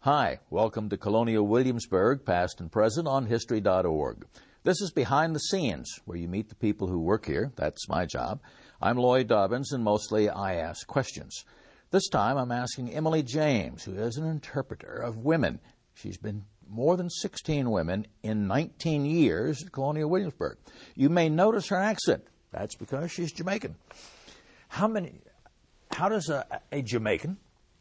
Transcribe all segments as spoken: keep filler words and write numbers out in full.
Hi, welcome to Colonial Williamsburg, past and present on history dot org. This is Behind the Scenes, where you meet the people who work here. That's my job. I'm Lloyd Dobbins, and mostly I ask questions. This time I'm asking Emily James, who is an interpreter of women. She's been more than sixteen women in nineteen years at Colonial Williamsburg. You may notice her accent. That's because she's Jamaican. How many? How does a, a Jamaican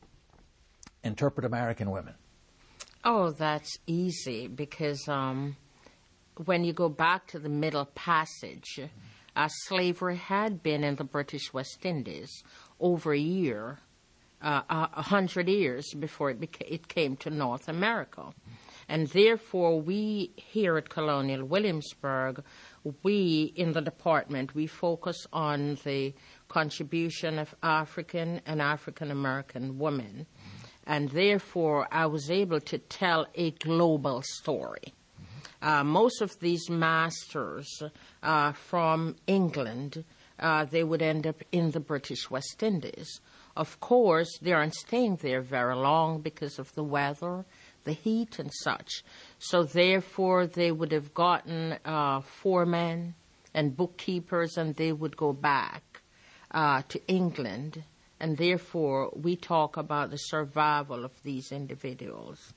interpret American women? Oh, that's easy because um, when you go back to the Middle Passage, uh, slavery had been in the British West Indies over a year, uh, a hundred years before it, beca- it came to North America. And therefore, we here at Colonial Williamsburg, we in the department, we focus on the contribution of African and African American women. And therefore, I was able to tell a global story. Uh, most of these masters uh, from England, uh, they would end up in the British West Indies. Of course, they aren't staying there very long because of the weather, the heat and such. So therefore, they would have gotten uh, foremen and bookkeepers, and they would go back uh, to England. And therefore, we talk about the survival of these individuals.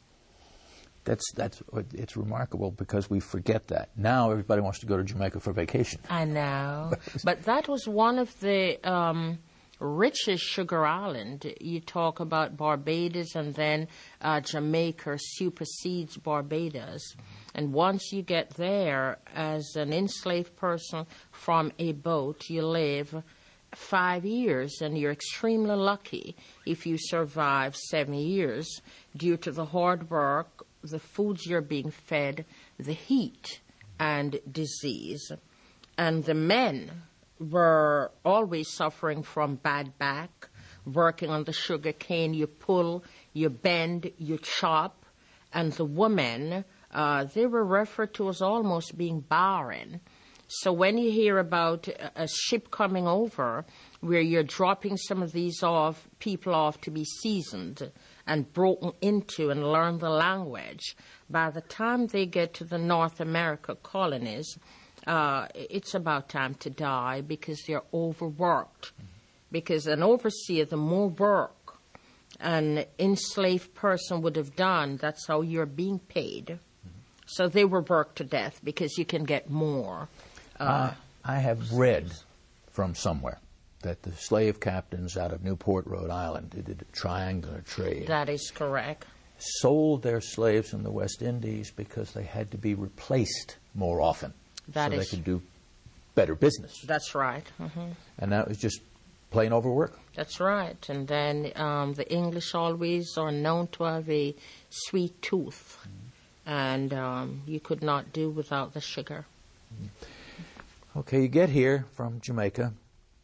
That's that's it's remarkable because we forget that. Now everybody wants to go to Jamaica for vacation. I know. But that was one of the um, richest sugar islands. You talk about Barbados, and then uh, Jamaica supersedes Barbados. And once you get there, as an enslaved person from a boat, you live five years, and you're extremely lucky if you survive seven years due to the hard work, the foods you're being fed, the heat, and disease. And the men were always suffering from bad back, working on the sugar cane. You pull, you bend, you chop. And the women, uh, they were referred to as almost being barren. So when you hear about a ship coming over where you're dropping some of these off, people off to be seasoned and broken into and learn the language, by the time they get to the North America colonies, uh, it's about time to die because they're overworked. Mm-hmm. Because an overseer, the more work an enslaved person would have done, that's how you're being paid. Mm-hmm. So they were worked to death because you can get more. Uh, I have read from somewhere that the slave captains out of Newport, Rhode Island, who did a triangular trade, that is correct, sold their slaves in the West Indies because they had to be replaced more often, that so is, they could do better business. That's right. Mm-hmm. And that was just plain overwork. That's right. And then um, the English always are known to have a sweet tooth, mm-hmm. and um, you could not do without the sugar. Mm-hmm. Okay, you get here from Jamaica.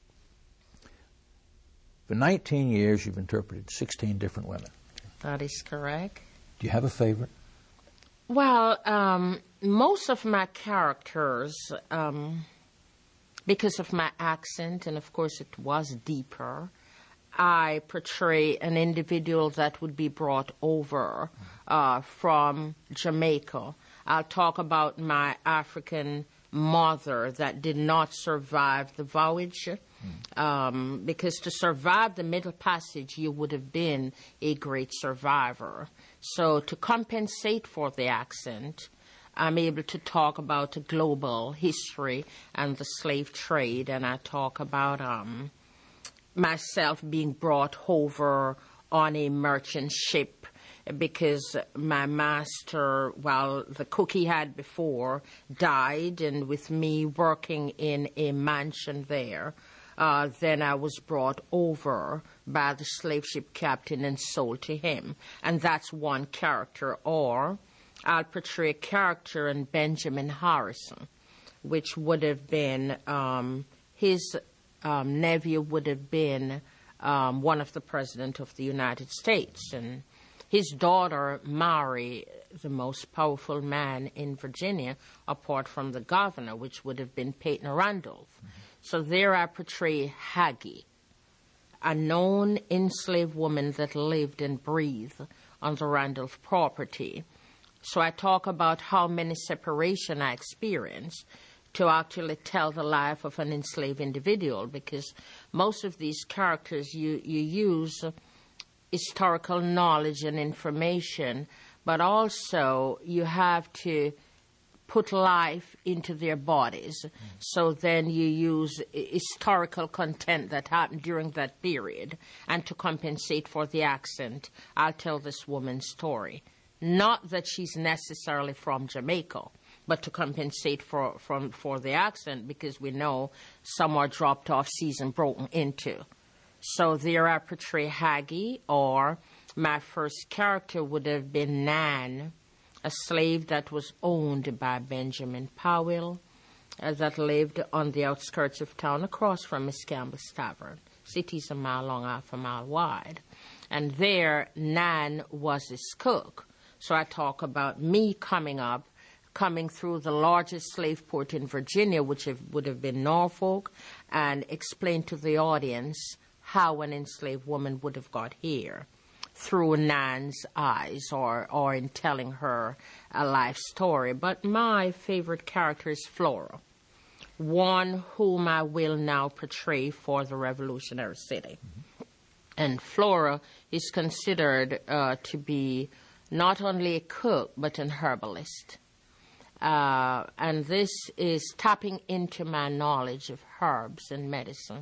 For nineteen years, you've interpreted sixteen different women. That is correct. Do you have a favorite? Well, um, most of my characters, um, because of my accent, and of course it was deeper, I portray an individual that would be brought over uh, from Jamaica. I'll talk about my African mother that did not survive the voyage, mm. um, because to survive the Middle Passage, you would have been a great survivor. So to compensate for the accent, I'm able to talk about a global history and the slave trade, and I talk about um, myself being brought over on a merchant ship because my master, well, the cook he had before died, and with me working in a mansion there, uh, then I was brought over by the slave ship captain and sold to him. And that's one character. Or I'll portray a character in Benjamin Harrison, which would have been, um, his um, nephew would have been um, one of the president of the United States, and his daughter married the most powerful man in Virginia, apart from the governor, which would have been Peyton Randolph. Mm-hmm. So there I portray Haggie, a known enslaved woman that lived and breathed on the Randolph property. So I talk about how many separations I experienced to actually tell the life of an enslaved individual, because most of these characters you, you use historical knowledge and information, but also you have to put life into their bodies. Mm. So then you use historical content that happened during that period, and to compensate for the accent, I'll tell this woman's story. Not that she's necessarily from Jamaica, but to compensate for, from, for the accent, because we know some are dropped off season broken into. So there I portray Haggie, or my first character would have been Nan, a slave that was owned by Benjamin Powell, uh, that lived on the outskirts of town across from Miss Campbell's Tavern. City's a mile long, half a mile wide. And there, Nan was his cook. So I talk about me coming up, coming through the largest slave port in Virginia, which have, would have been Norfolk, and explain to the audience how an enslaved woman would have got here through Nan's eyes, or, or in telling her a life story. But my favorite character is Flora, one whom I will now portray for the Revolutionary City. Mm-hmm. And Flora is considered uh, to be not only a cook, but an herbalist. Uh, and this is tapping into my knowledge of herbs and medicine.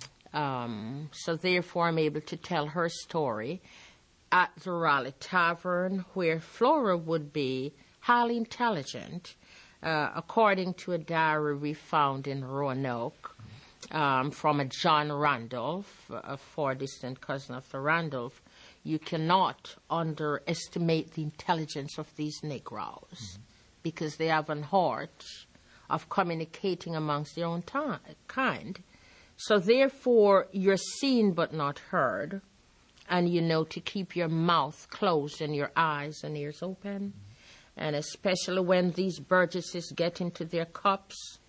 Um, so therefore I'm able to tell her story at the Raleigh Tavern, where Flora would be highly intelligent, uh, according to a diary we found in Roanoke um, from a John Randolph, a far distant cousin of the Randolph. You cannot underestimate the intelligence of these Negroes, mm-hmm. because they have an art of communicating amongst their own time, kind. So therefore, you're seen but not heard, and you know to keep your mouth closed and your eyes and ears open. And especially when these Burgesses get into their cups,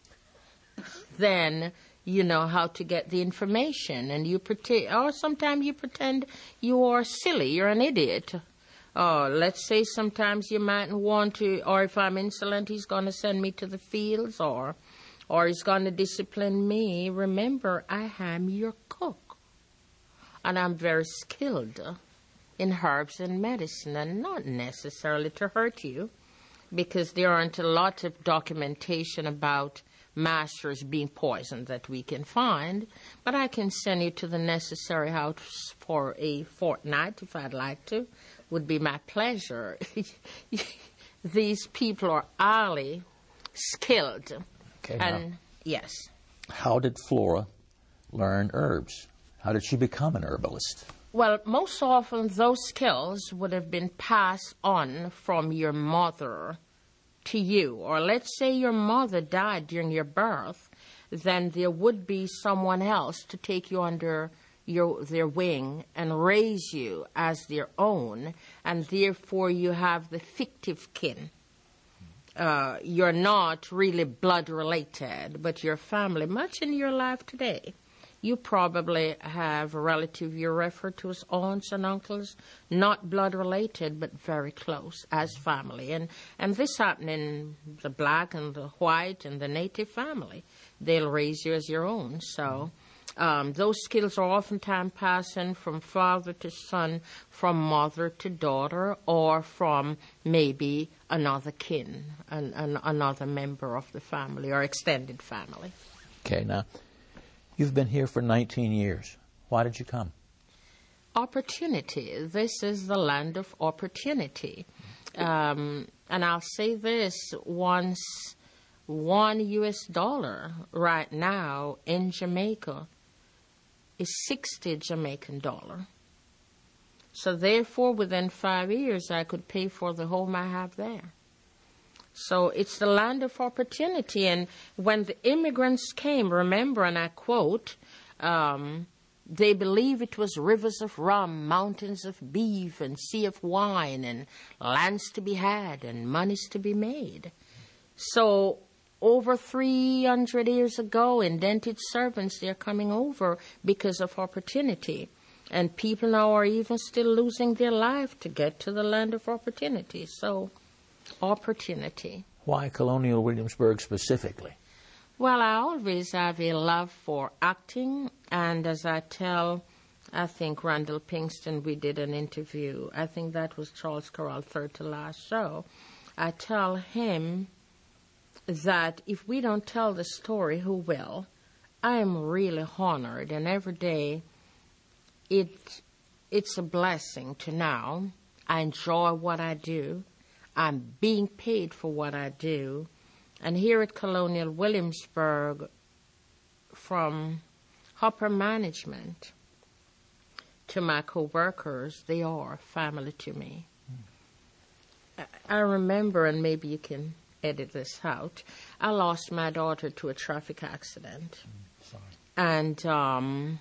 then you know how to get the information. And you pretend, or sometimes you pretend you are silly, you're an idiot. Oh, let's say sometimes you mightn't want to, or if I'm insolent, he's going to send me to the fields, or, or he's going to discipline me. Remember, I am your cook. And I'm very skilled in herbs and medicine, and not necessarily to hurt you, because there aren't a lot of documentation about masters being poisoned that we can find, but I can send you to the necessary house for a fortnight if I'd like to. Would be my pleasure. These people are highly skilled. Okay, and now, yes. How did Flora learn herbs? How did she become an herbalist? Well, most often those skills would have been passed on from your mother to you. Or let's say your mother died during your birth, then there would be someone else to take you under your, their wing and raise you as their own, and therefore you have the fictive kin. Uh, you're not really blood related, but your family, much in your life today. You probably have a relative you refer to as aunts and uncles, not blood related, but very close as family. And, and this happens in the black and the white and the native family. They'll raise you as your own. So um, those skills are oftentimes passing from father to son, from mother to daughter, or from maybe another kin, an, an, another member of the family or extended family. Okay, now, you've been here for nineteen years. Why did you come? Opportunity. This is the land of opportunity. Um, and I'll say this, once one U S dollar right now in Jamaica is sixty Jamaican dollar. So therefore, within five years, I could pay for the home I have there. So it's the land of opportunity. And when the immigrants came, remember, and I quote, um, they believe it was rivers of rum, mountains of beef, and sea of wine, and lands to be had, and monies to be made. So over three hundred years ago, indented servants, they're coming over because of opportunity. And people now are even still losing their life to get to the land of opportunity. So, opportunity. Why Colonial Williamsburg specifically? Well, I always have a love for acting, and as I tell, I think Randall Pinkston, we did an interview. I think that was Charles Corral, third to last show. I tell him that if we don't tell the story, who will? I am really honored, and every day it it's a blessing to now. I enjoy what I do. I'm being paid for what I do. And here at Colonial Williamsburg, from upper management to my co-workers, they are family to me. Mm. I, I remember, and maybe you can edit this out, I lost my daughter to a traffic accident. Mm, sorry. And um,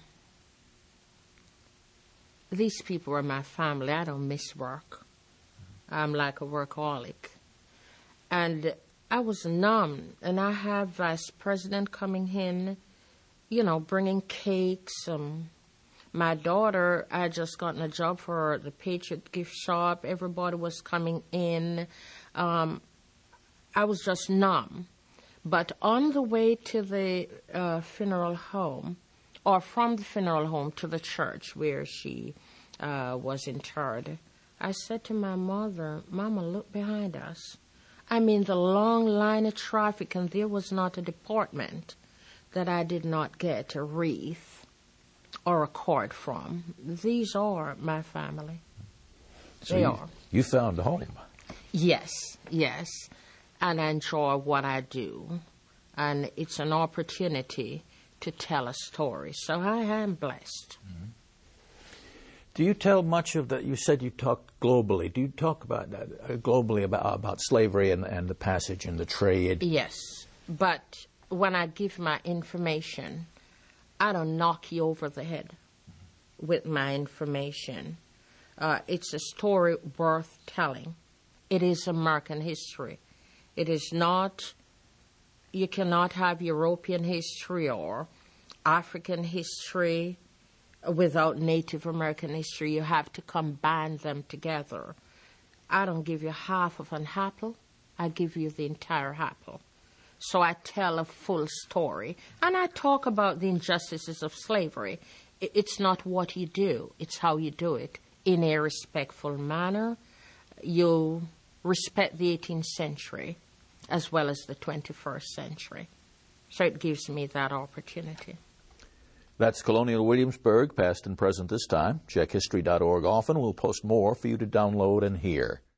these people are my family. I don't miss work. Mm. I'm like a workaholic. And I was numb, and I have Vice President coming in, you know, bringing cakes. Um, my daughter, I had just gotten a job for her at the Patriot Gift Shop. Everybody was coming in. Um, I was just numb. But on the way to the uh, funeral home, or from the funeral home to the church where she uh, was interred, I said to my mother, Mama, look behind us. I mean, the long line of traffic, and there was not a department that I did not get a wreath or a card from. These are my family. So they you, are. You found a home. Yes, yes. And I enjoy what I do. And it's an opportunity to tell a story. So I am blessed. Mm-hmm. Do you tell much of that? You said you talk globally. Do you talk about that uh, globally about about slavery and, and the passage and the trade? Yes, but when I give my information, I don't knock you over the head with my information. Uh, it's a story worth telling. It is American history. It is not. You cannot have European history or African history without Native American history. You have to combine them together. I don't give you half of an apple. I give you the entire apple. So I tell a full story. And I talk about the injustices of slavery. It's not what you do. It's how you do it in a respectful manner. You respect the eighteenth century as well as the twenty-first century. So it gives me that opportunity. That's Colonial Williamsburg, past and present this time. Check history dot org often. We'll post more for you to download and hear.